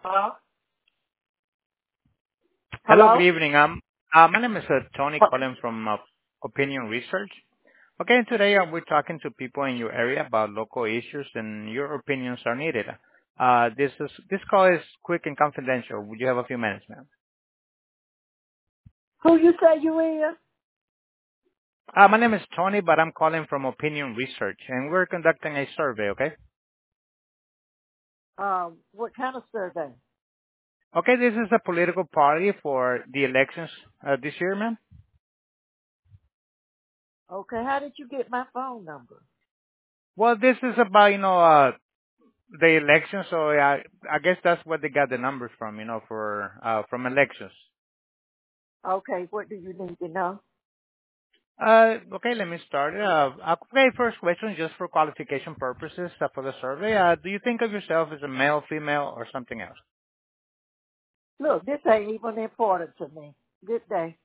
Hello? Hello, good Hello? evening. My name is Tony calling from Opinion Research. Okay, and today we're talking to people in your area about local issues, and your opinions are needed. This call is quick and confidential. Would you have a few minutes, ma'am? Who you say you is? My name is Tony, but I'm calling from Opinion Research, and we're conducting a survey. Okay. What kind of survey? Okay, this is a political party for the elections this year, ma'am. Okay, how did you get my phone number? Well, this is about the elections, so I guess that's what they got the numbers from, for from elections. Okay, what do you need to know? Okay, let me start. Okay, first question, just for qualification purposes for the survey. Do you think of yourself as a male, female, or something else? Look, this ain't even important to me. Good day.